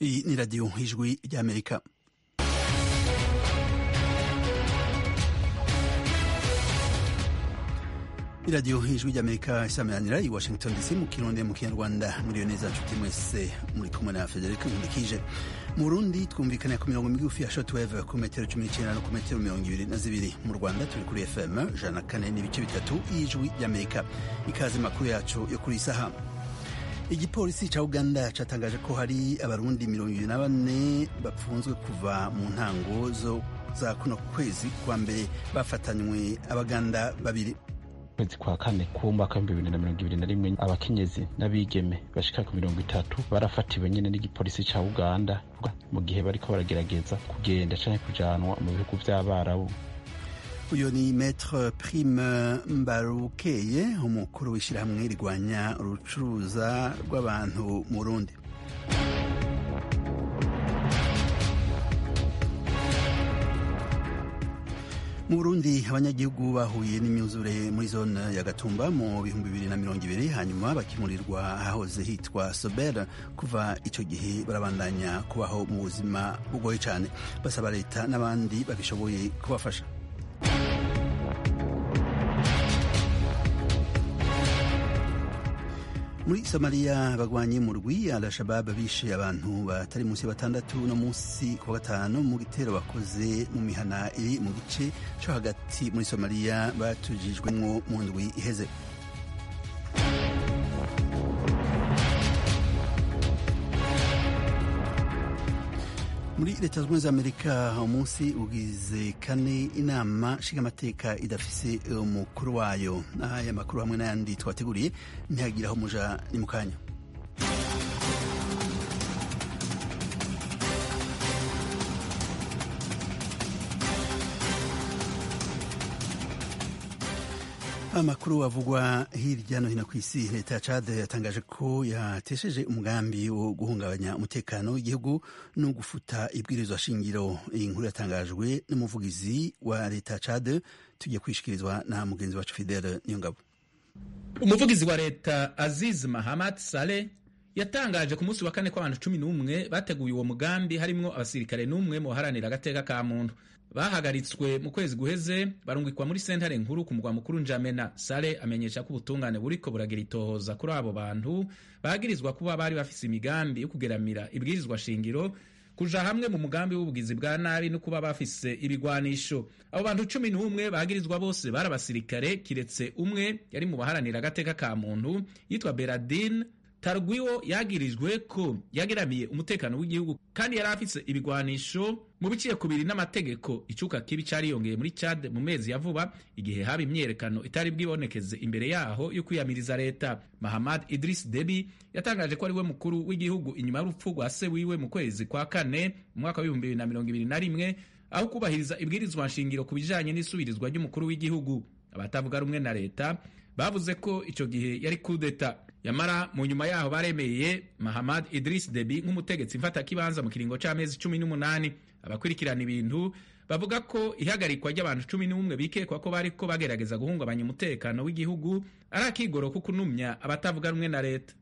Iyi ni radiyo ijwi ry'Amerika. iradiyo ijwi ry'Amerika isameranira i Washington DC mu kirundi mu kinyarwanda. Muriyo neza nshuti mwese, muri kumwe na Federico Nkundikije. Mu Burundi twumvikana ku mirongo migufi ya shortwave ku metero 19 no ku metero 22. Mu Rwanda turi kuri FM 104 n'ibice bitatu y'ijwi ry'Amerika. Ikaze makuru yacu yo kuri isaha. Igipolisi ca Uganda catangaje ko hari abarundi 24 bapfunzwe kuva mu ntango za kuno kwezi kwa mbere bafatanywe abaganda babiri. Kwezi kwa kane kumwaka 2021 abakenyezi n'abigeme bashika ku 30 barafatiwe nyene n'igipolisi ca Uganda mu gihe bariko baragerageza kugenda canke kujanwa mu bihugu vy'Abarabu. Uyo ni Maître Prime Mbarukeye, umukuru w'ishirahamwe rigwanya urucuruza rw'abantu mu Burundi. Mu Burundi abanyagihugu bahuye n'imyuzure muri zone ya Gatumba mu 2020 hanyuma bakimurirwa hahoze hitwa Sobel. Kuva ico gihe barabandanya kubaho mu buzima bugoye cane, basaba leta n'abandi babishoboye kubafasha. Muri Somalia abagwanyi mu rwi Al-Shabaab bishe abantu batari munsi ya 6 no munsi ku gatanu mu gitero bakoze mu mihana iri mu gice cyo hagati muri Somalia batujijwemwo mu ndwi iheze. Muri Leta Zunze Ubumwe za Amerika umunsi ugize kane inama nshingamateka idafise umukuru wayo. Aya makuru hamwe n'ayandi twateguriye ntihagiraho muja ni mu kanya. Amakuru avugwa hirya no hino kw'isi. Leta ya Chad yatangaje ko yatesheje umugambi wo guhungabanya umutekano w'igihugu no gufuta ibwirizwa shingiro. Iyi nkuru yatangajwe n'umuvugizi wa Leta ya Chad, tugiye kwishikirizwa na mugenzi wacu Fidel Niyongabo. Umuvugizi wa leta Aziz Mahamad Saleh yatangaje ku munsi wa kane ko abantu 11 bateguye uwo mugambi, harimwo abasirikare n'umwe mu baharanira agateka ka muntu. Bahagaritswe mu kwezi guheze barungikwa muri sentare nkuru ku mugwa mukuru Njamena. Sale amenyesha ko ubutungane buriko buragira itohoza kuri abo bantu bagirizwa kuba bari bafise imigambi yo kugeramira ibwirizwa shingiro, kuja hamwe mu mugambi w'ubugizi bwa nabi no kuba bafise ibigwanisho. Abo bantu 11 bagirizwa bose bari abasirikare, kiretse umwe yari mu baharanira agateka ka muntu yitwa Beradin Targwiwo yagirijwe ko yageramiye umutekano w'igihugu kandi yari afise ibigwanisho mu biciye kubiri n'amategeko. Icuka kibi cariyongeye muri Chad mu mezi ya vuba igihe haba imyerekano itari bwibonekeze imbere yaho yo kwiyamiriza leta. Mahamad Idris Deby yatangaje ko ari we mukuru w'igihugu inyuma y'urupfu rwa se wiwe mu kwezi kwa kane mu mwaka wa 2021, aho kubahiriza ibwirizwa nshingiro ku bijanye n'isubirizwa ry'umukuru w'igihugu. Abatavuga rumwe na leta bavuze ko ico gihe yari kudeta. Yamara mu nyuma yaho baremeye Mahamad Idris Deby nk'umutegetsi mfata kibanza mu kiringo c'amezi 18. Abakurikirana ibintu bavuga ko ihagarikwa ry'abantu 11 bikekwa ko bariko bagerageza guhungabanya umutekano w'igihugu ari akigoro ko kunumya abatavuga rumwe na leta.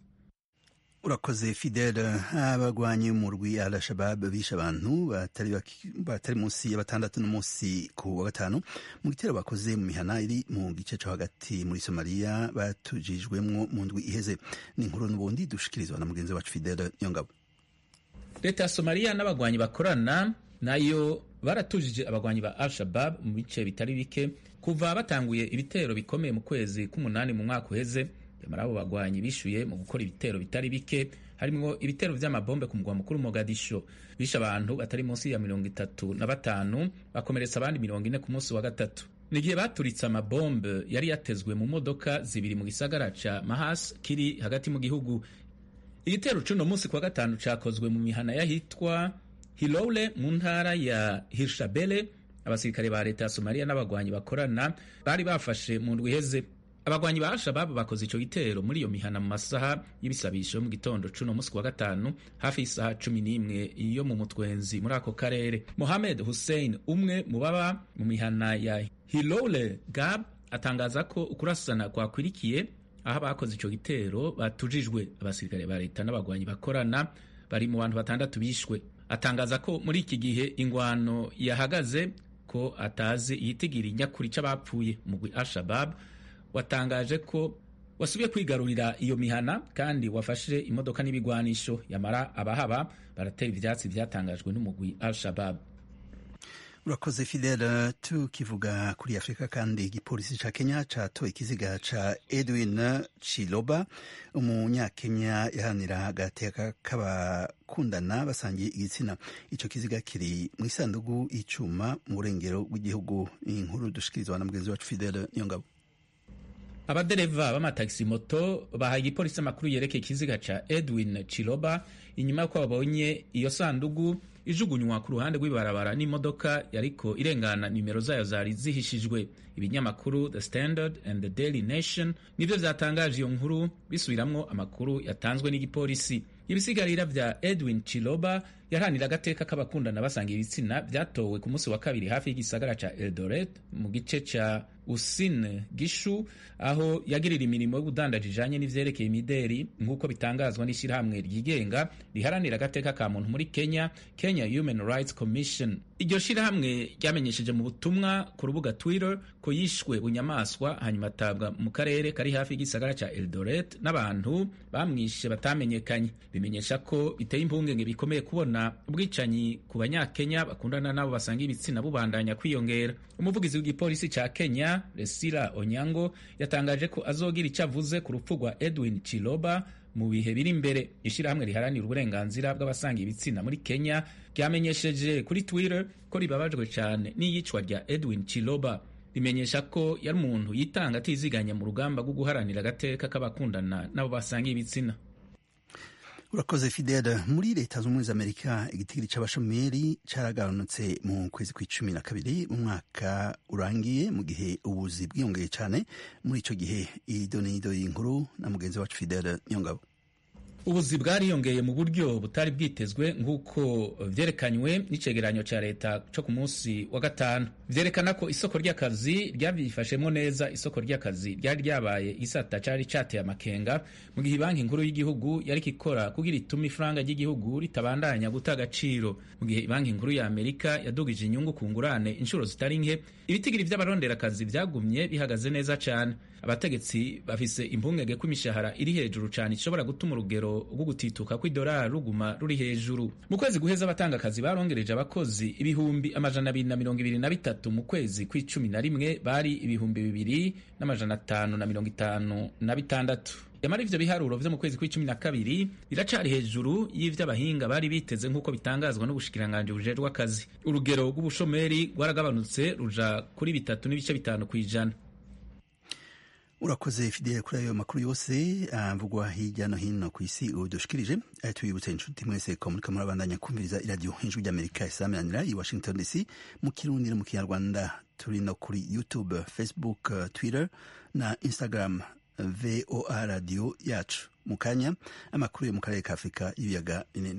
Urakoze Fidel. Abagwanyi mu rwi Al-Shabaab bishe abantu batari munsi ya 6 no munsi ku wa gatanu mu gitero bakoze mu mihana iri mu gice cyo hagati muri Somalia batujijwemwo mu ndwi iheze. Ni inkuru n'ubundi dushikirizwa na mugenzi wacu Fidel Nyongabo. Leta ya Somalia n'abagwanyi bakorana nayo baratujije abagwanyi ba Al-Shabaab mu bice bitari bike kuva batanguye ibitero bikomeye mu kwezi k'umunani mu mwaka uheze. Yamara abo bagwanyi bishuye mu gukora ibitero bitari bike, harimwo ibitero vy'amabombe ku mugwa mukuru Mogadisho. Bishe abantu batari munsi ya 35, bakomeretsa abandi 40 ku munsi wa gatatu. Nigihe baturitse amabombe yari yatezwe mu modoka zibiri mu gisagara ca Mahas kiri hagati mu gihugu. Igitero c'uno munsi kwa gatanu cakozwe mu mihana yahitwa Hiloule mu ntara ya Hirshabelle. Abasirikare ba leta ya Somalia n'abagwanyi bakorana bari bafashe mu ndwi iheze. Abagwanyi ba Al-Shabaab bakoze ico gitero muri iyo mihana mu masaha y'ibisabisho mu gitondo c'uno munsi wa gatanu hafi isaha 11 iyo mu mutwenzi muri ako karere. Mohamed Hussein, umwe mu baba mu mihana ya Hiloule Gab, atangaza ko ukurasana kwakwirikiye aho bakoze ico gitero batujijwe. Abasirikare ba leta n'abagwanyi bakorana bari mu bantu 6 bishwe. Atangaza ko muri iki gihe ingwano yahagaze, ko atazi iyitigiri nyakuri c'abapfuye. Umugwi Al-Shabab watangaje ko wasubiye kwigarurira iyo mihana kandi wafashije imodoka n'ibigwanisho, yamara abahaba baratera ivyatsi vyatangajwe n'umugwi Al-Shabab. Urakoze Fidel. Tukivuga kuri Afrika kandi igipolisi ca Kenya catoye ikiziga ca Edwin Chiloba, umunyakenya yahanira agateka k'abakundana basangiye igitsina. Ico kiziga kiri mw'isandugu y'icuma mu burengero bw'igihugu. Inkuru dushikirizwa na mugenzi wacu Fidel Niyongabo. Abadereva b'amataxi moto bahaye igipolisi amakuru yerekeye ikiziga ca Edwin Chiloba inyuma y'uko babonye iyo sandugu ijugunywa ku ruhande rw'ibarabara n'imodoka yariko irengana nimero zayo zari zihishijwe. Ibinyamakuru The Standard and The Daily Nation nivyo vyatangaje iyo nkuru bisubiramwo amakuru yatanzwe n'igipolisi. Ibisigarira vya Edwin Chiloba yaranira agateka k'abakundana basangiye ibitsina vyatowe ku munsi wa kabiri hafi y'igisagara ca Eldoret mu gice ca Uasin Gishu, aho yagirira imirimo y'ubudandaji ijanye n'ivyerekeye imideri, nk'uko bitangazwa n'ishirahamwe ryigenga riharanira agateka ka muntu muri Kenya, Kenya Human Rights Commission. Iryo shirahamwe ryamenyesheje mu butumwa ku rubuga Twitter ko yishwe bunyamaswa hanyuma atabwa mu karere kari hafi y'igisagara ca Eldoret n'abantu bamwishe batamenyekanye. Bimenyesha ko biteye impungenge bikomeye kubona ubwicanyi ku banyakenya bakundana nabo basangiye ibitsina bubandanya kwiyongera. Umuvugizi w'igipolisi ca Kenya Resila Onyango yatangaje ko azogira icyo avuze ku rupfu rwa Edwin Chiloba mu bihe biri imbere. Ishirahamwe riharanira uburenganzira bw'abasangiye ibitsina muri Kenya ryamenyesheje kuri Twitter ko ribabajwe cyane n'iyicwa rya Edwin Chiloba. Rimenyesha ko yari umuntu yitanga atiziganya mu rugamba rwo guharanira agateka k'abakundana nabo basangiye ibitsina. Urakoze Fidel. Muri leta z'ubumwe z'Amerika igitigiri c'abashomeri caragabanutse mu kwezi kwa12 mu mwaka urangiye, mu gihe ubuzi bwiyongeye cyane muri ico gihe. Idonido y'inkuru na mugenzi wacu Fidel Nyongabo. Ubuzi bwariyongeye mu buryo butari bwitezwe nk'uko vyerekanywe n'icegeranyo ca leta co ku munsi wa gatanu. Vyerekana ko isoko ry'akazi ryavyifashemwo neza. Isoko ry'akazi ryari ryabaye igisata cari cateye amakenga, mu gihe banki nkuru y'igihugu yariko ikora kugira itume ifaranga ry'igihugu ritabandanya guta agaciro. Mu gihe banki nkuru ya Amerika yadugije inyungu ku ngurane inshuro zitari nke, ibitigiri vy'abaronderakazi vyagumye bihagaze neza cane. Abategetsi bafise impungenge ko imishahara iri hejuru cane ishobora gutuma urugero rwo gutituka kw'idolari ruguma ruri hejuru. Mu kwezi guheza abatanga akazi barongereje abakozi 223 mu kwezi kw'icumi bari 2556. Yamara ivyo biharuro vyo mu kwezi kw'icumi biracari hejuru y'ivy'abahinga bari biteze, nk'uko bitangazwa n'ubushikiranganji bujejwe akazi. Urugero rw'ubushomeri rwaragabanutse ruja kuri 3.5 kw'ijana. Urakoze Fidel kuri ayo makuru yose avugwa hirya no hino ku isi udushikirije. Tubibutse inshuti mwese ko muriko murabandanya kumviriza iradiyo Ijwi ry'Amerika isameranira i Washington DC mu Kirundi no mu Kinyarwanda. Turi no kuri YouTube, Facebook, Twitter na Instagram, VOA Radio yacu. Mu kanya amakuru yo mu karere ka Afrika y'ibiyaga binini.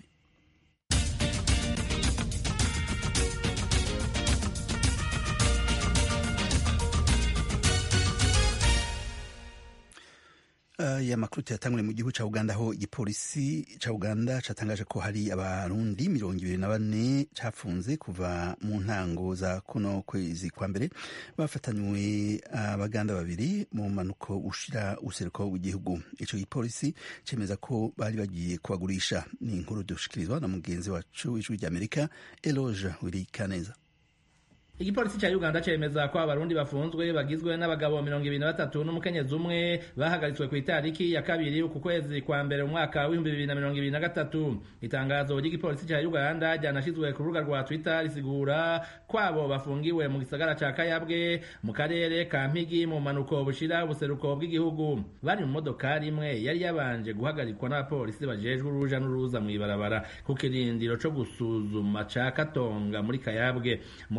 Ya makuru tuyatangure mu gihugu ca Uganda, aho igipolisi ca Uganda catangaje ko hari abarundi 24 cafunze kuva mu ntango za kuno kwezi kwa mbere, bafatanywe abaganda babiri mu manuko ushira useruko w'igihugu. Ico gipolisi cemeza ko bari bagiye kubagurisha. Ni inkuru dushikirizwa na mugenzi wacu w'Ijwi ry'Amerika Eloge Wirikaneza. Igipolisi cha Uganda cemeza ko abarundi bafunzwe bagizwe n'abagabo 23 n'umukenyezi umwe bahagaritswe ku itariki ya kabiri uku kwezi kwa mbere mu mwaka w'2023. Itangazo ry'igipolisi cha Uganda ryanashizwe ku rubuga rwa Twitter risigura kwabo bafungiwe mu gisagara ca Kayabwe mu karere ka Mpigi mu manuko bushira ubuseruko bw'igihugu. Bari mu modoka rimwe yari yabanje guhagarikwa n'abapolisi bajejwe uruja n'uruza mu ibarabara ku kirindiro co gusuzuma ca Katonga muri Kayabwe mu karere ka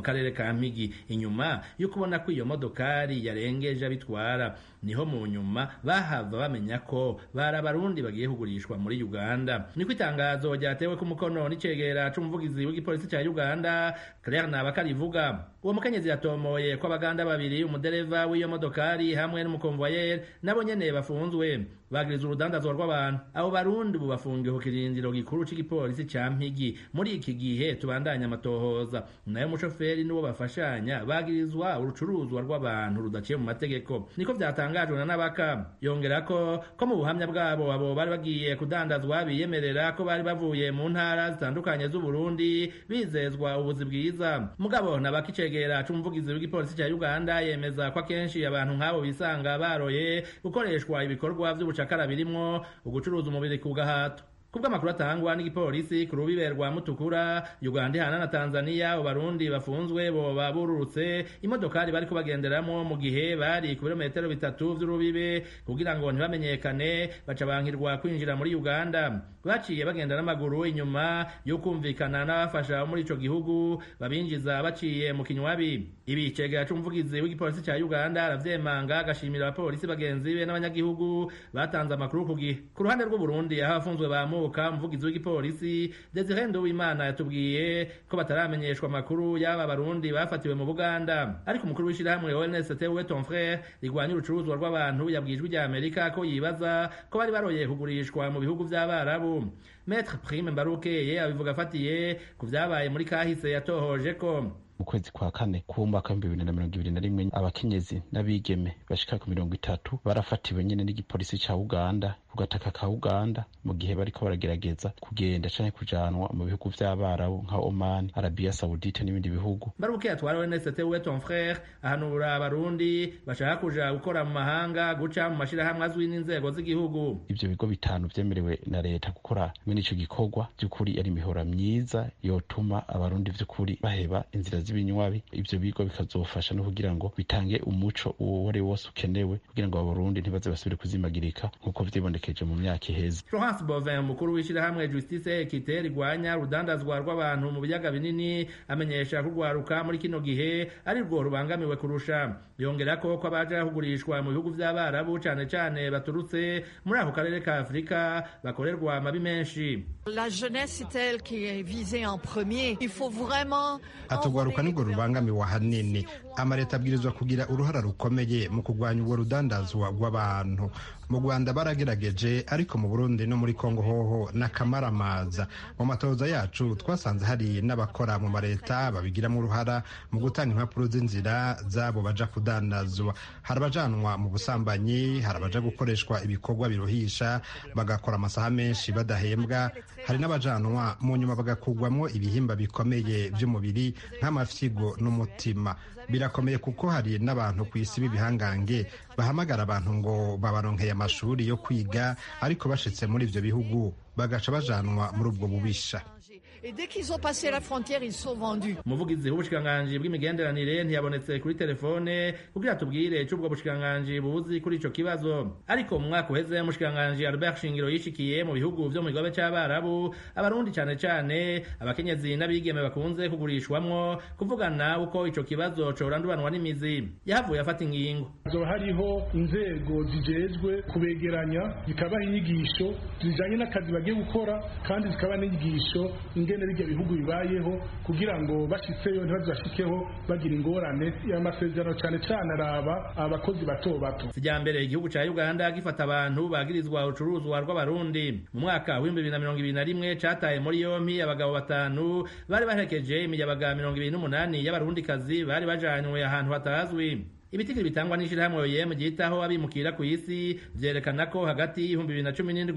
ca Mpigi inyuma yo kubona ko iyo modokari yarengeje abitwara niho mu nyuma bahava bamenya ko bari abarundi bagiye kugurishwa muri Uganda. Niko itangazo ryatewe ku mukono n'icegera c'umuvugizi w'igipolisi ca Uganda Claire Nabakarivuga. Uwo mukenyezi yatomoye ko abaganda babiri umudereva w'iyo modokari hamwe n'umukonvoyeri nabo nyene bafunzwe bagiriza urudandazwa rw'abantu. Abo barundi ubu bafungiwe ku kirindiro gikuru c'igipolisi ca Mpigi. Muri iki gihe tubandanya amatohoza nayo mushoferi n'uwo bafashanya bagirizwa urucuruzwa rw'abantu rudaciye mu mategeko. Niko vyatangajwe na Nabaka. Yongera ko mu buhamya bwabo abo bari bagiye kudandazwa biyemerera ko bari bavuye mu ntara zitandukanye z'u Burundi bizezwa ubuzi bwiza. Mugabo Nabaka icegera c'umuvugizi w'igipolisi ca Uganda yemeza ko akenshi abantu nk'abo bisanga baroye gukoreshwa ibikorwa vy'ubucakara birimwo ugucuruza umubiri ku gahato. Kubw'amakuru atangwa n'igipolisi ku rubibe rwa Mutukura, Uganda ihana na Tanzania, Abarundi bafunzwe boba bururutse imodokari bariko bagenderamo mu gihe bari ku birometero 3 vy'urubibe kugira ngo ntibamenyekane, baca bankirwa kwinjira muri Uganda. Baciye bagenda n'amaguru inyuma yo kumvikana n'abafasha muri ico gihugu babinjiza baciye mu kinywabi. Ibi cegera c'umuvugizi w'igipolisi ca Uganda aravyemanga agashimira abapolisi bagenzi be n'abanyagihugu batanze amakuru ku gihe. Ku ruhande rw'u Burundi aho abafunzwe bamuka, umuvugizi w'igipolisi Desire Nduwimana yatubwiye ko bataramenyeshwa amakuru y'aba barundi bafatiwe mu Buganda. Ariko umukuru w'ishirahamwe ONST we ton frère rigwanya urucuruzwa rw'abantu yabwijwe rya Amerika ko yibaza ko bari baroye kugurishwa mu bihugu vy'Abarabu. Maître Prime Mbarukeye abivuga afatiye ku vyabaye muri kahise yatohoje ko mu kwezi kwa kane k'umwaka w'ibihumbi 2021 abakenyezi n'abigeme bashika ku 30 barafatiwe nyene n'igipolisi ca Uganda ku gataka ka Uganda mu gihe bariko baragerageza kugenda canke kujanwa mu bihugu vy'Abarabu nka Oman, Arabia Saudite n'ibindi bihugu. Baruke atwara ONST we ton frère ahanura abarundi bashaka kuja gukora mu mahanga guca mu mashirahamwe azwi n'inzego z'igihugu. Ivyo bigo bitanu vyemerewe na leta gukora mwene ico gikorwa by'ukuri ari imihora myiza yotuma abarundi vy'ukuri baheba inzira z'ibinywabi. Ivyo bigo bikazofasha no kugira ngo bitange umuco uwo ari wose ukenewe kugira ngo abarundi ntibaze basubire kuzimagirika nkuko vyibonekeje mu myaka iheze. Florence Bovin umukuru w'ishirahamwe Justice Equite rigwanya urudandazwa rw'abantu mu biyaga binini amenyesha kugwaruka muri kino gihe ari rwo rubangamiwe kurusha. Yongera ko abaja kugurishwa mu bihugu vy'Abarabu cane cane baturutse muri ako karere ka Afrika bakorerwa amabi menshi. La jeunesse est elle qui est visée en premier. Il faut vraiment atugwaruka nibwo rubangamiwe hanini. Amareta abwirizwa kugira uruhara rukomeye mu kugwanya ubwo rudandazwa rw'abantu. Mu Rwanda baragerageje ariko mu Burundi no muri Kongo hoho n'akamaramaza. Mu matoza yacu twasanze hari n'abakora mu mareta babigiramo uruhara mu gutanga impapuro z'inzira zabo baja kudandazwa. Hari abajanwa mu busambanyi, hari abaja gukoreshwa ibikorwa biruhisha bagakora amasaha menshi badahembwa, hari n'abajanwa mu nyuma bagakugwamo ibihimba bikomeye by'umubiri nk'amafyigo n'umutima. Birakomeye kuko hari n'abantu ku isi b'ibihangange bahamagara abantu ngo babaronkeye amashuri yo kwiga ariko bashitse muri ivyo bihugu bagaca bajanwa muri ubwo bubisha. Et dès qu'ils ont passé la frontière, ils sont vendus. Umuvugizi w'ubushikiranganji bw'imigenderanire ntiyabonetse kuri telefone kugira tubwire c'ubwo bushikiranganji buzi kuri ico kibazo. Ariko mu mwaka uheze umushikiranganji Albert Shingiro yishikiye mu bihugu vyo mu gigobe c'Abarabu abarundi cane cane abakenyezi n'abigeme bakunze kugurishwamwo kuvugana uko ico kibazo coranduranwa n'imizi. Yahavuye afata ingingo. Hariho inzego zijejwe kubegeranya zikabaha inyigisho zijanye n'akazi bagiye gukora kandi zikaba n'inyigisho ingene bijya bihugu bibayeho kugira ngo bashitseyo ntibazashikeho bagira ingorane y'amasezerano cane cane araba abakozi bato bato. Sijambere igihugu ca Uganda gifata abantu bagirizwa urucuruzwa rw'abarundi. Mu mwaka wa 2021 cataye muri yompi abagabo 5 bari baherekeje imiyabaga 28 y'abarundikazi bari bajanywe ahantu hatazwi. Ibitigiri bitangwa n'ishirahamwe OIM gitaho abimukira ku isi vyerekana ko hagati y'2017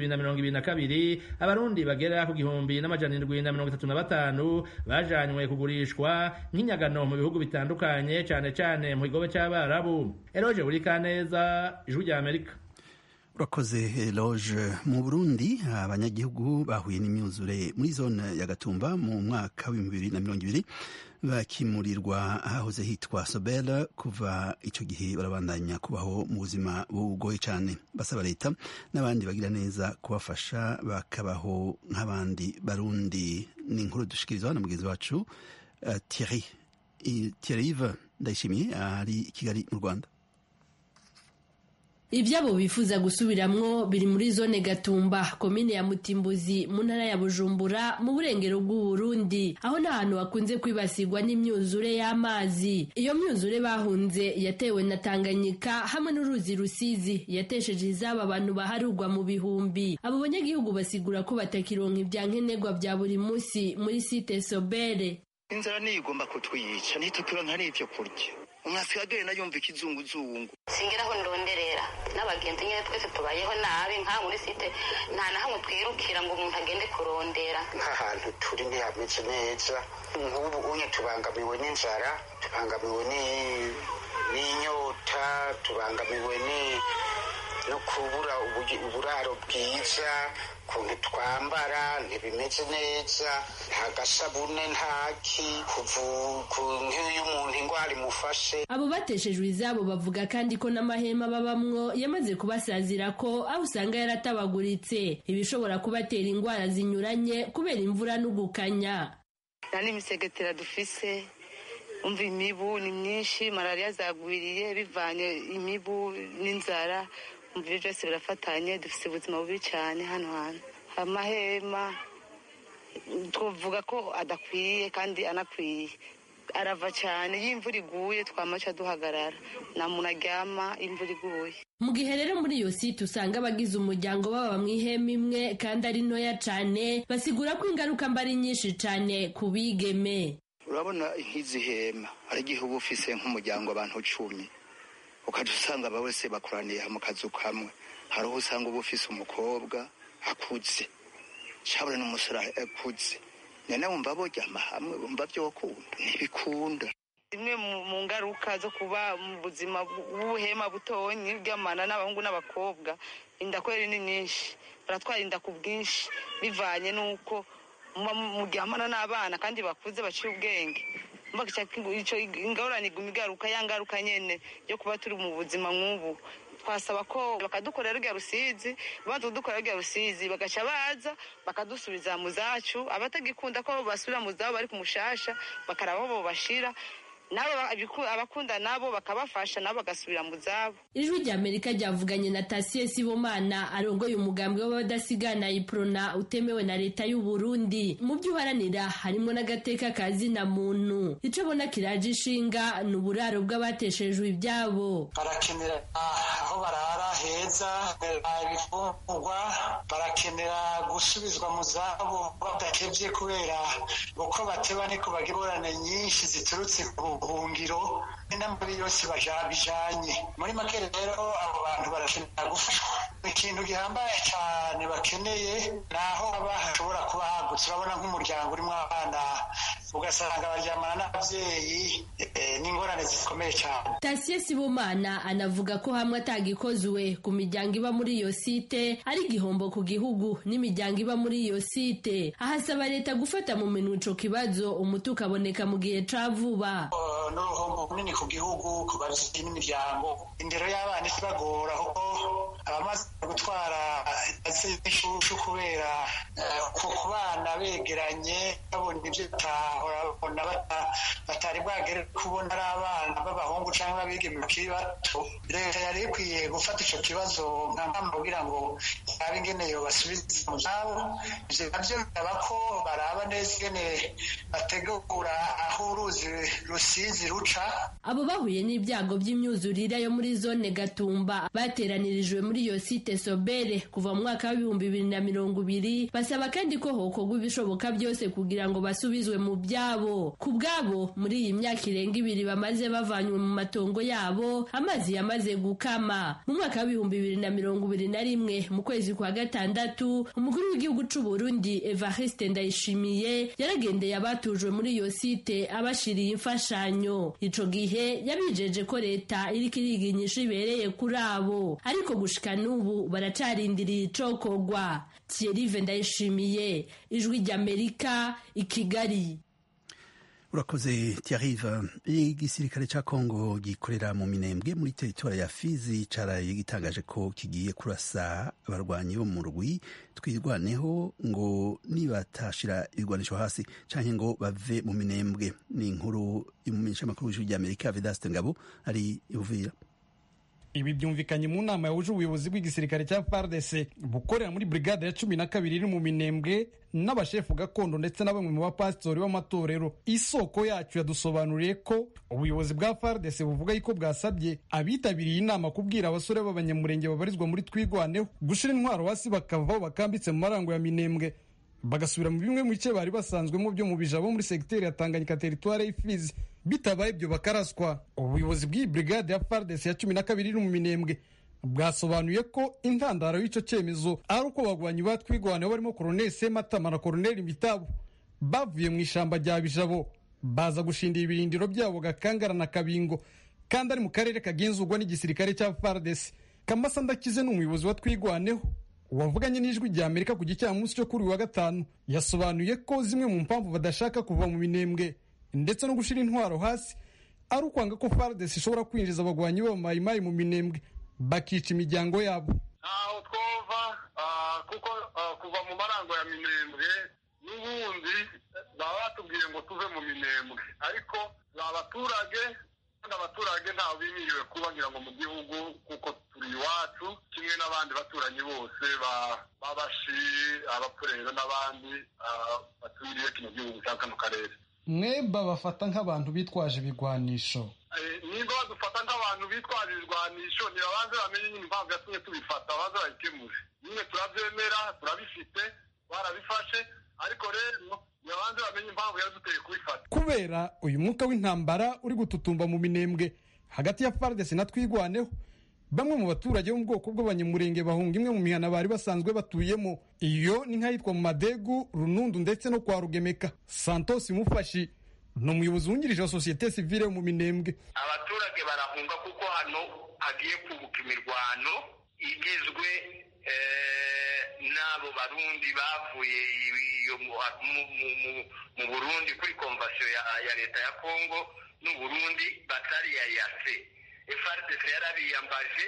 n'2022 abarundi bagera ku 1735 bajanywe kugurishwa nk'inyagano mu bihugu bitandukanye cane cane mu gigobe c'Abarabu. Eloge Burikaneza, Ijwi rya Amerika. Urakoze Eloge. Mu Burundi abanyagihugu bahuye n'imyuzure muri zone ya Gatumba mu mwaka wa 2020 bakimurirwa ahahoze hitwa Sobel. Kuva ico gihe barabandanya kubaho mu buzima bugoye cane, basaba leta n'abandi bagira neza kubafasha bakabaho nk'abandi barundi. Ni inkuru dushikirizwa na mugenzi wacu Thierry Thierry Ndayishimiye ari i Kigali mu Rwanda. Ibyabo bifuza gusubiramwo biri muri zone Gatumba, komine ya Mutimbuzi, mu ntara ya Bujumbura, mu burengero bw'u Burundi, aho n'ahantu hakunze kwibasirwa n'imyuzure y'amazi. Iyo myuzure bahunze yatewe na Tanganyika hamwe n'uruzi Rusizi yatesheje izaba abantu baharugwa mu bihumbi. Abo banyagihugu basigura ko batakironka ibyankenerwa bya buri munsi muri site Sobere. Inzara niyo igomba kutwiyica, ntitukironka n'ivyo kurya. Umwasigagere nayumva ikizunguzungu. Singiraho nronderera n'abagenzi nyene twese tubayeho nabi nka muri site nta na hamwe twirukira ngo umuntu agende kurondera. Ahantu turi ntihameze neza. Nk'ubu unye tubangamiwe n'inzara, tubangamiwe n'inyota, tubangamiwe no kubura uburaro bwiza, kuntu twambara ntibimeze neza, nta gasabune ntaki, nk'iyo umuntu ingwara imufashe. Abo bateshejwe izabo bavuga kandi ko n'amahema babamwo yamaze kubasazira ko aho usanga yaratabaguritse, ibishobora kubatera ingwara zinyuranye kubera imvura n'ugukanya. Nta n'imisegetera dufise, umva imibu ni myinshi, malaria zagwiriye bivanye imibu n'inzara. Umvira byose birafatanye, dufite ubuzima bubi cyane hano hantu. Amahema tuvuga ko adakwiye kandi anakwiye, arava cyane. Iyo imvura iguye twamaca duhagarara, nta muntu aryama imvura iguye. Mu gihe rero muri iyo site usanga abagize umuryango baba mu ihema imwe kandi ari ntoya cyane, basigura ko ingaruka mba ari nyinshi cyane ku bigeme. Urabona nk'izi hema hari igihe uba ufise nk'umuryango abantu 10, ukaja usanga bose bakoraniye mu kazu kamwe. Hariho usanga uba ufise umukobwa akuze, cabura n'umusore akuze, none wumva boryama hamwe, wumva vyokunda? Ntibikunda. Imwe mu ngaruka zo kuba mu buzima bw'ubuhema butonyi bw'amana n'abahungu n'abakobwa, indakweri ni nyinshi, baratwara inda ku bwinshi bivanye n'uko muryamana n'abana kandi bakuze baciye ubwenge. Ico ingorane igaruka yangaruka nyene yo kuba turi mu buzima nk'ubu. Twasaba ko bakadukorera rya Rusizi, bantu dukorera rya Rusizi bagaca baza bakadusubiza mu zacu, abatagikunda ko basubira mu zabo bari kumushasha bakaraba bo bashira nabo abakunda nabo bakabafasha nabo bagasubira mu zabo. Ijwi rya Amerika ryavuganye na Tasie Sibomana arongoye umugambi w'abadasigana iprona utemewe na leta y'u Burundi. Mu byo uharanira harimo n'agateka kazina muntu. Ico bona kiraje ishinga n'uburaro bw'abateshejwe ibyabo. Barakenera aho barara heza, ibifungurwa, barakenera gusubizwa mu zabo badakevye kubera uko bateba niko bagirana nyinshi ziturutse buhungiro n'ambabi yose bijanye. Muri make rero abo bantu barakenera gufashwa. Ikintu gihambaye cyane bakeneye naho bashobora kuba hagutse. Urabona nk'umuryango urimo abana ugasanga baryamana n'abavyeyi, n'ingorane zikomeye cyane. Tasie Sibomana anavuga ko hamwe atagikozwe ku miryango iba muri iyo site ari igihombo ku gihugu n'imiryango iba muri iyo site. Ahasaba leta gufata mu minwe ico kibazo umuti ukaboneka mu gihe ca vuba. N'uruhombo runini ku gihugu, ku bavyeyi n'imiryango. Indero y'abana ikibagora kuko abamaze gutwara ishushu kubera ku bana begeranye babona ibyo batahora batari bwagere kubona ari abana b'abahungu cyangwa abigeme bakiri bato. Leta yari ikwiye gufata ico kibazo nk'ampamvu kugira ngo abe ingene yobasubiza mu zabo. Ivyo navyo bisaba ko baraba neza ingene bategura aho uruzi Rusizi ruca. Abo bahuye n'ibyago by'imyuzurire yo muri zone Gatumba bateranirijwe muri iyo site Sobere kuva mu mwaka wa 2020, basaba kandi ko hokorwa ibishoboka byose kugira ngo basubizwe mu byabo. Ku bwabo muri iyi myaka irenga 2 bamaze bavanywe mu matongo yabo, amazi yamaze gukama. Mu mwaka wa 2021 mu kwezi kwa gatandatu, umukuru w'igihugu c'u Burundi Evariste Ndayishimiye yaragendeye abatujwe muri iyo site abashiriye imfashanyo. Ico gihe yabijeje ko leta iriko iriginyisha ibereye kuri abo, ariko gushika n'ubu baracarindiriye icokogwa. Thierry Ndayishimiye, Ijwi ry'Amerika, i Kigali. urakoze Thierry. Igisirikare ca Kongo gikorera mu Minembwe muri teritori ya Fizi caraye gitangaje ko kigiye kurasa abarwanyi bo mu rugwi twirwaneho ngo nibatashira ibigwanisho hasi canke ngo bave mu Minembwe. Ni inkuru y'umumenyesha makuru w'ijwi ry'Amerika Vedaste Ngabo ari Uvira. Ibi byumvikanye mu nama yahuje ubuyobozi bw'igisirikare cya FARDC bukorera muri brigade ya 12 iri mu Minembwe n'abashefu gakondo ndetse na bamwe mu bapasitori b'amatorero. Isoko yacu yadusobanuriye ko ubuyobozi bwa FARDC buvuga yuko bwasabye abitabiriye inama kubwira abasore b'abanyamurenge babarizwa muri twigwaneho gushira intwaro hasi bakavaho bakambitse mu marango ya Minembwe bagasubira mu bimwe mu bice bari basanzwemo byo mu bijabo muri segiteri ya Tanganyika teritware y'Ifizi. Bitabaye ibyo bakaraswa. Ubuyobozi bw'iyi brigade ya FARDC ya 12 iri mu Minembwe bwasobanuye ko intandaro y'ico cyemezo ari uko bagwanyi batwigwaneho barimo Colonel Sematama na Colonel Mitabo bavuye mu ishamba rya Bijabo baza gushindira ibirindiro byabo Gakangara na Kabingo kandi ari mu karere kagenzurwa n'igisirikare cya FARDC. Kamasa Ndakize n'umuyobozi wa twigwaneho wavuganye n'ijwi rya Amerika ku gicamunsi cyo kuri wa gatanu yasobanuye ko zimwe mu mpamvu badashaka kuva mu Minembwe ndetse no gushira intwaro hasi ari ukwanga ko FARDC ishobora kwinjiza abagwanyi b'amayimayi mu Minembwe bakica imiryango yabo. Aho twova kuko kuva mu marango ya Minembwe n'ubundi baba batubwiye ngo tuve mu Minembwe, ariko abaturage ntawe bimiriwe kubagira ngo mu gihugu kuko turi iwacu kimwe n'abandi baturanyi bose babashi abapfurero n'abandi baturiye kino gihugu cya kano karere. Mweba bafata nk'abantu bitwaje ibigwanisho. Nimba badufata nk'abantu bitwaje ibigwanisho nibabanze bamenye nyine impamvu yatumye tubifata babanze bayikemure. Nyine turabyemera turabifite barabifashe ariko rero nibabanze bamenye impamvu yaduteye kubifata. Kubera uyu mwuka w'intambara uri gututumba mu Minembwe hagati ya FARDC na twigwaneho, bamwe mu baturage bo mu bwoko bw'abanyamurenge bahunga imwe mu mihana bari basanzwe batuyemo. Iyo ni nk'ahitwa mu Madegu, Runundu ndetse no kwa Rugemeka. Santos Mufashi ni umuyobozi wungirije wa sosiyete sivile mu Minembwe. Abaturage barahunga kuko hano hagiye kubuka imirwano igizwe n'abo barundi bavuye mu Burundi kuri konvasiyo ya leta ya Kongo n'u Burundi batari ya yase. FARDC yarabiyambaje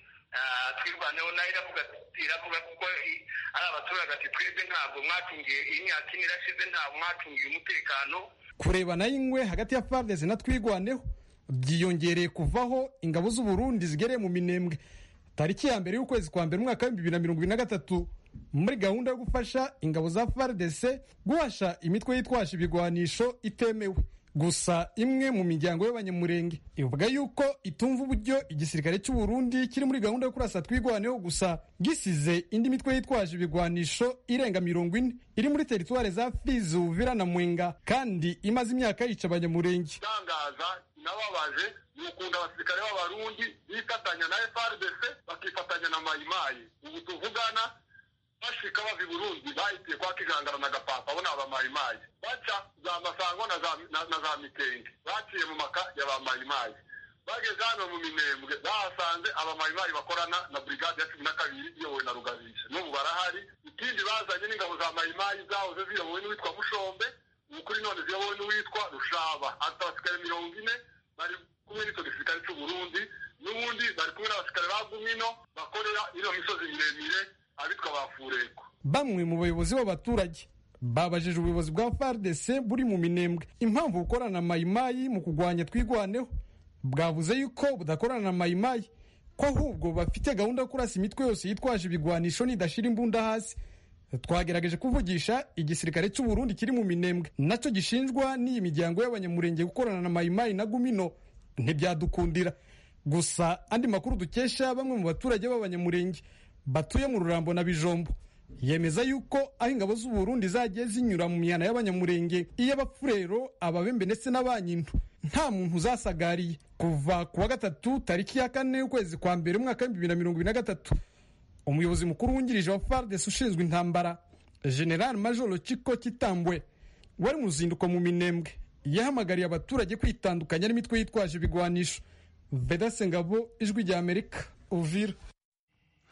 twirwaneho nayo iravuga kuko ari abaturage ati twebwe ntabwo mwatungiye imyaka ine irashize ntabwo mwatungiye umutekano. Kurebana y'ingwe hagati ya FARDC na twigwaneho byiyongereye kuvaho ingabo z'u Burundi zigereye mu Minembwe tariki ya mbere y'ukwezi kwa mbere umwaka wa 2023 muri gahunda yo gufasha ingabo za FARDC guhasha imitwe yitwaje ibigwanisho itemewe. Gusa imwe mu miryango y'abanyamurenge ivuga yuko itumva uburyo igisirikare cy'u Burundi kiri muri gahunda yo kurasa twigwaneho gusa gisize indi mitwe yitwaje ibigwanisho irenga 40 iri muri teritware za Fizi, Uvira na Mwenga kandi imaze imyaka yica abanyamurenge. Tangaza nababaje n'ukunda abasirikare b'abarundi bifatanya na FARDC bakifatanya na Mayimayi. Ubu tuvugana bashika bava i Burundi bahitiye kwa Kigangara na Gapapa bona abamayimayi baca za Masango na za Mikenge baciye mu maka y'abamayimayi bageze hano mu Minembwe bahasanze abamayimayi bakorana na brigade ya 12 iyobowe na Rugabisha n'ubu barahari. Ikindi bazanye n'ingabo za mayimayi zahoze ziyobowe n'uwitwa Mushombe ukuri none ziyobowe n'uwitwa Rushaba. Abasikare 40 bari kumwe n'icyo gisirikare cy'u Burundi n'ubundi bari kumwe n'abasikare ba Gumino bakorera ino misozi miremire abitwa bafureko. Bamwe mu bayobozi b'abaturage babajije ubuyobozi bwa FARDC buri mu Minembwe impamvu bukorana na mayimayi mu kugwanya twigwaneho. Bwavuze yuko budakorana na mayimayi ko ahubwo bafite gahunda yo kurasa imitwe yose yitwaje ibigwanisho nidashira imbunda hasi. Twagerageje kuvugisha igisirikare cy'u Burundi kiri mu Minembwe nacyo gishinjwa n'iyi miryango y'abanyamurenge gukorana na mayimayi na Gumino ntibyadukundira. Gusa andi makuru dukesha bamwe mu baturage b'abanyamurenge batuye mu Rurambo na Bijombo yemeza yuko aho ingabo z'u Burundi zagiye zinyura mu mihana y'abanyamurenge iy'abapfurero, ababembe ndetse n'abanyintu nta muntu uzasagariye. Kuva ku wa gatatu tariki ya 4 y'ukwezi kwa mbere umwaka wa 2023 umuyobozi mukuru wungirije wa FARDC ushinzwe intambara General Major Chiko Kitambwe wari mu ruzinduko mu Minembwe yahamagariye abaturage kwitandukanya n'imitwe yitwaje ibigwanisho. Vedaste Ngabo, ijwi rya Amerika, Uvira.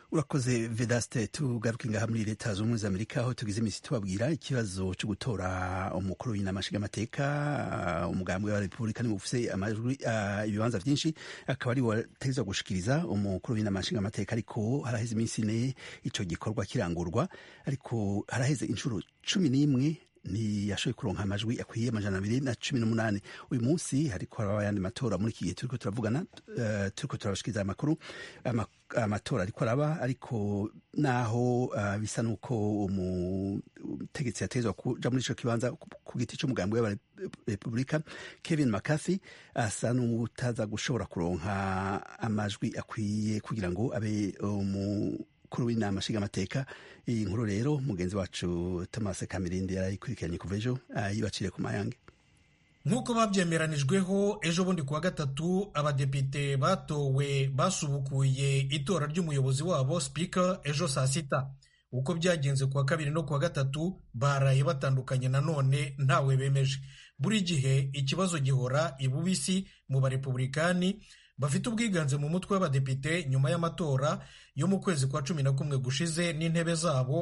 urakoze Vedaste. Tugaruke ngaha muri leta zunze ubumwe za Amerika aho tugize imisi tubabwira ikibazo cyo gutora umukuru w'inama nshingamateka. Umugambwe wa Republikani ufise amajwi ibibanza vyinshi akaba ari wategezwa gushikiriza umukuru w'inama nshingamateka, ariko haraheze iminsi ine ico gikorwa kirangurwa, ariko haraheze inshuro 11 ntiyashoboye kuronka amajwi akwiye 218. Uyu munsi hariko haraba ayandi matora muri iki gihe turiko turavugana, turiko turabashikiriza amakuru amatora ariko araba, ariko naho bisa nuko umutegetsi yategezwa kuja muri ico kibanza ku giti c'umugambi wa Republika Kevin McCarthy asa n'utaza gushobora kuronka amajwi akwiye kugira ngo abe kuri w'inama nshingamateka. Iyi nkuru rero mugenzi wacu Thomas Kamirindi yarayikurikiranye kuva ejo yibaciriye ku mayange. nk'uko babyemeranijweho ejo bundi kuwa gatatu, abadepite batowe basubukuye itora ry'umuyobozi wabo speaker ejo saa sita. Uko byagenze kuwa kabiri no kuwa gatatu baraye batandukanye nanone ntawe bemeje. Buri gihe ikibazo gihora ibubisi mu barepublikani bafite ubwiganze mu mutwe w'abadepite nyuma y'amatora yo mu kwezi kwa 11 gushize n'intebe zabo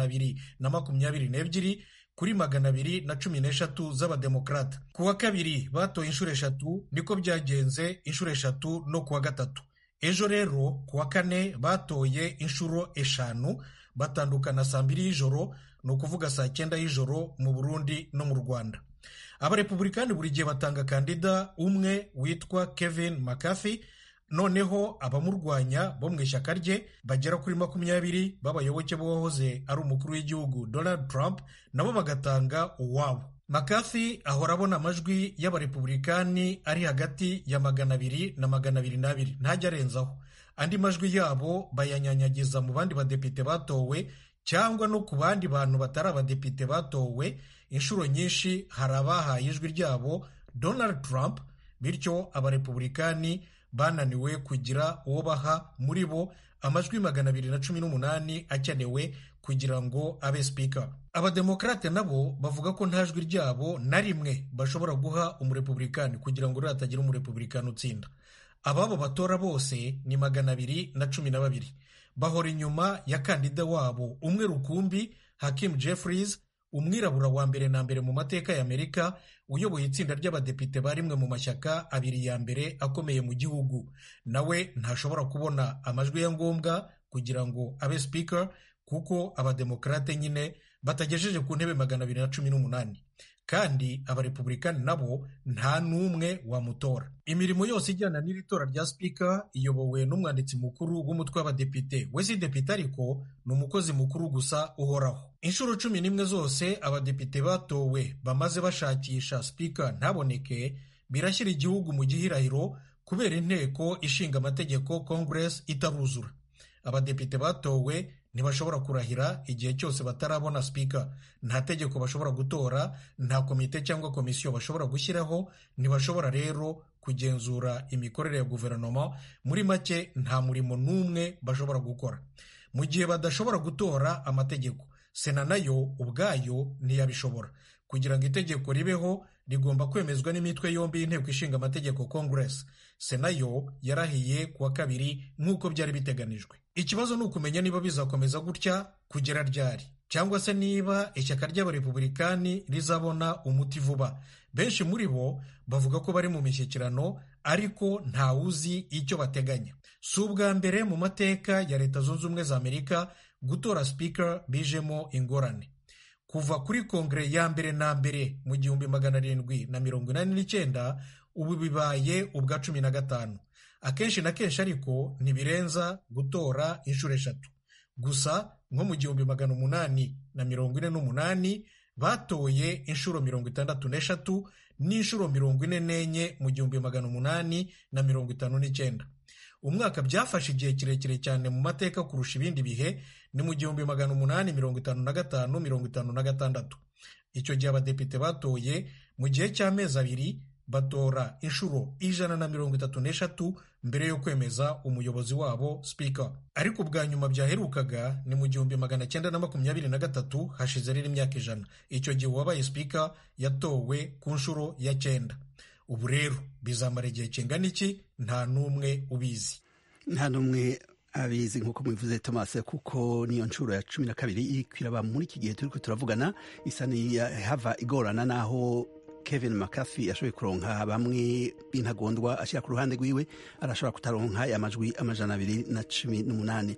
222 kuri 213 z'abademokrata. Kuwa kabiri batoye inshuro 3, niko byagenze inshuro 3 no kuwa gatatu. Ejo rero kuwa kane batoye inshuro 5 batandukana saa 2 y'ijoro, ni ukuvuga saa 9 y'ijoro mu Burundi no mu Rwanda. Abarepublikani buri gihe batanga kandida umwe witwa Kevin McCarthy, noneho abamurwanya bo mu ishyaka rye bagera kuri 20 b'abayoboke b'uwahoze ari umukuru w'igihugu Donald Trump nabo bagatanga uwabo. McCarthy ahora abona amajwi y'abarepublikani ari hagati ya 200 na 220, ntajya arenzaho. Andi majwi yabo bayanyanyagiza mu bandi badepite batowe cyangwa no ku bandi bantu batari abadepite batowe. Inshuro nyinshi hari abahaye ijwi ryabo Donald Trump, bityo abarepublikani bananiwe kugira uwo baha muri bo amajwi 218 akenewe kugira ngo abe speaker. Abademokrate nabo bavuga ko nta jwi ryabo na rimwe bashobora guha umurepublikani kugira ngo hatagira umurepublikani utsinda. Ababo batora bose ni 212. Bahora inyuma ya kandida wabo umwe rukumbi Hakeem Jeffries, umwirabura wa mbere na mbere mu mateka ya Amerika, uyoboye itsinda ry'abadepite barimwe mu mashyaka abiri ya mbere akomeye mu gihugu. Nawe ntashobora kubona amajwi ya ngombwa kugira ngo abe speaker kuko abademokrate nyine batagejeje ku ntebe 218, kandi abarepublikani nabo nta n'umwe wamutora. Imirimo yose ijyana n'iri tora rya speaker iyobowe n'umwanditsi mukuru w'umutwe w'abadepite. We si depite ariko ni umukozi mukuru gusa uhoraho. Inshuro 11 zose abadepite batowe bamaze bashakisha speaker ntaboneke, birashyira igihugu mu gihirahiro kubera inteko ishinga amategeko Congress itaruzura. Abadepite batowe ntibashobora kurahira igihe cyose batarabona speaker. Nta tegeko bashobora gutora, nta komite cyangwa komisiyo bashobora gushyiraho, ntibashobora rero kugenzura imikorere ya guverinoma. Muri make nta murimo n'umwe bashobora gukora. Mu gihe badashobora gutora amategeko, Sena nayo ubwayo ntiyabishobora. Kugira ngo itegeko ribeho rigomba kwemezwa n'imitwe yombi y'inteko ishinga amategeko Congress. Sena yo yarahiye kuwa kabiri nk'uko byari biteganijwe. Ikibazo ni ukumenya niba bizakomeza gutya kugera ryari, cyangwa se niba ishyaka ry'abarepublikani rizabona umuti vuba. Benshi muri bo bavuga ko bari mu mishyikirano, ariko ntawuzi icyo bateganya. Si ubwa mbere mu mateka ya Leta Zunze Ubumwe za Amerika gutora speaker bijemo ingorane. Kuva kuri kongere ya mbere na mbere mu 1789 ubu bibaye ubwa 15. Akenshi na kenshi ariko ntibirenza gutora inshuro 3 gusa. Nko mu 1848 batoye inshuro 63 n'inshuro 44 mu 1859. Umwaka byafashe igihe kirekire cyane mu mateka kurusha ibindi bihe ni mu 1855-56. Icyo gihe abadepite batoye mu gihe cy'amezi abiri batora inshuro 133 mbere yo kwemeza umuyobozi wabo speaker. Ariko bwa nyuma byaherukaga ni mu 1923, hashize rero imyaka 100. Icyo gihe uwabaye speaker yatowe ku nshuro ya 9. Ubu rero bizamara igihe kingana iki? Nta n'umwe ubizi. Nta n'umwe abizi nk'uko mubivuze Thomas, kuko niyo nshuro ya 12 iriko iraba muri iki gihe turiko turavugana, isa hava igorana naho Kevin McCarthy yashoboye kuronka bamwe b'intagondwa ashira ku ruhande rwiwe, arashobora kutaronka amajwi 218.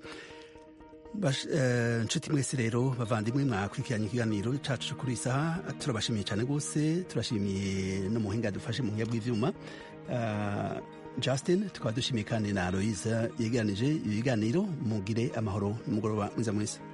Nshuti mwese rero bavandimwe mwakurikiranye ikiganiro cacu kuri isaha, turabashimiye cyane gose, turashimiye no muhinga dufashe mu buhinga bw'ivyuma Justin, tukaba dushimiye kandi na Aloise yegeranije ibiganiro. Mugire amahoro n'umugoroba mwiza mwese.